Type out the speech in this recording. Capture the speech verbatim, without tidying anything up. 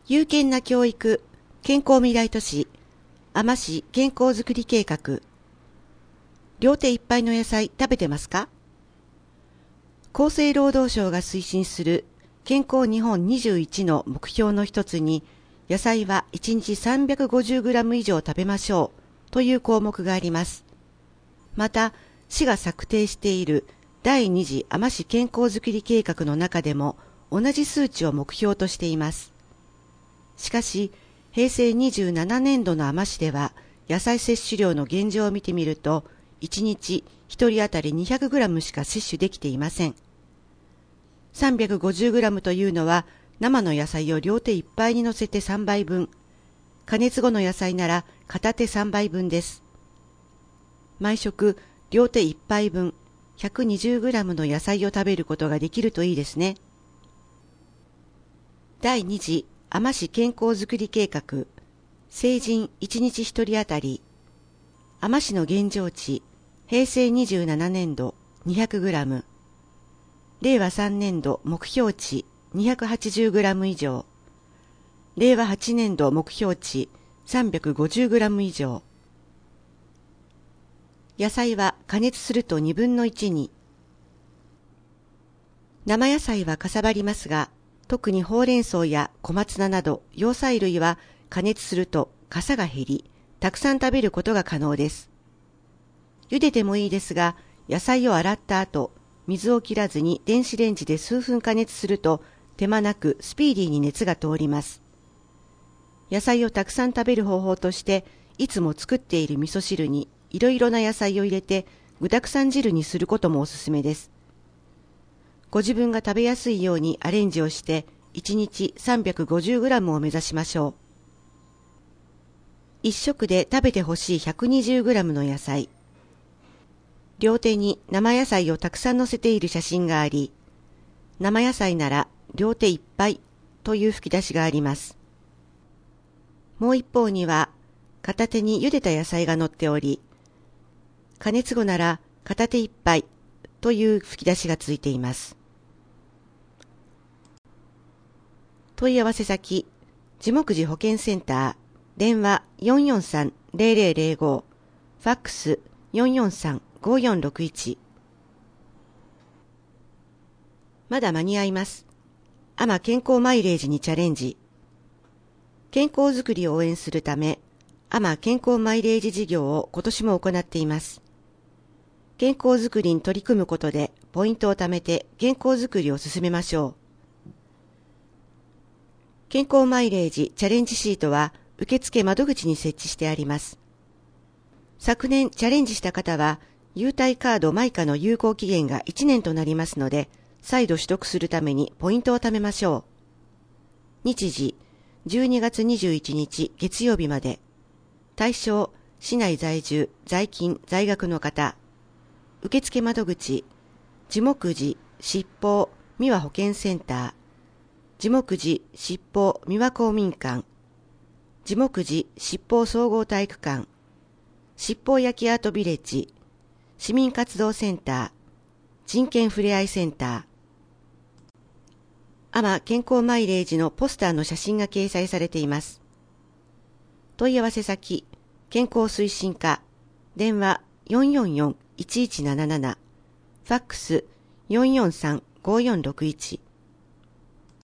有権な教育、健康未来都市、海士市健康づくり計画。両手いっぱいの野菜食べてますか？厚生労働省が推進する健康日本にじゅういちの目標の一つに、野菜はいちにち さんびゃくごじゅうグラム 以上食べましょうという項目があります。また、市が策定している第二次海士市健康づくり計画の中でも同じ数値を目標としています。しかし、平成にじゅうななねんどの海士市では、野菜摂取量の現状を見てみると、いちにちひとり当たり にひゃくグラム しか摂取できていません。さんびゃくごじゅうグラム というのは、生の野菜を両手いっぱいに乗せてさんばいぶん、加熱後の野菜なら片手さんばいぶんです。毎食、両手いっぱいぶん、ひゃくにじゅうグラム の野菜を食べることができるといいですね。第二次海士市健康づくり計画、成人いちにちひとり当たり、海士市の現状値、平成にじゅうななねんど にひゃくグラム、令和さんねんど目標値 にひゃくはちじゅうグラム 以上、令和はちねんど目標値 さんびゃくごじゅうグラム 以上。野菜は加熱するとにぶんのいちに。生野菜はかさばりますが、特にほうれん草や小松菜など葉菜類は加熱するとかさが減り、たくさん食べることが可能です。茹でてもいいですが、野菜を洗った後、水を切らずに電子レンジで数分加熱すると手間なくスピーディーに熱が通ります。野菜をたくさん食べる方法として、いつも作っている味噌汁にいろいろな野菜を入れて具沢山汁にすることもおすすめです。ご自分が食べやすいようにアレンジをしていちにち さんびゃくごじゅうグラム を目指しましょう。一食で食べてほしい ひゃくにじゅうグラム の野菜。両手に生野菜をたくさん乗せている写真があり、生野菜なら両手いっぱいという吹き出しがあります。もう一方には片手に茹でた野菜が乗っており、加熱後なら片手いっぱいという吹き出しがついています。問い合わせ先、樹木寺保健センター、電話 よんよんさんゼロゼロゼロご、ファックス よんよんさんごよんろくいち。まだ間に合います。海士健康マイレージにチャレンジ。健康づくりを応援するため、海士健康マイレージ事業を今年も行っています。健康づくりに取り組むことでポイントを貯めて健康づくりを進めましょう。健康マイレージチャレンジシートは受付窓口に設置してあります。昨年チャレンジした方は、優待カードマイカの有効期限がいちねんとなりますので、再度取得するためにポイントを貯めましょう。日時、じゅうにがつにじゅういちにち月曜日まで。対象、市内在住、在勤、在学の方。受付窓口、樹木寺、七宝、三輪保健センター。樹木寺、七宝、三輪公民館。樹木寺、七宝総合体育館。七宝焼きアートビレッジ。市民活動センター。人権ふれあいセンター。海士健康マイレージのポスターの写真が掲載されています。問い合わせ先、健康推進課、電話 よんよんよんいちいちなななな、ファックス よんよんさんごよんろくいち。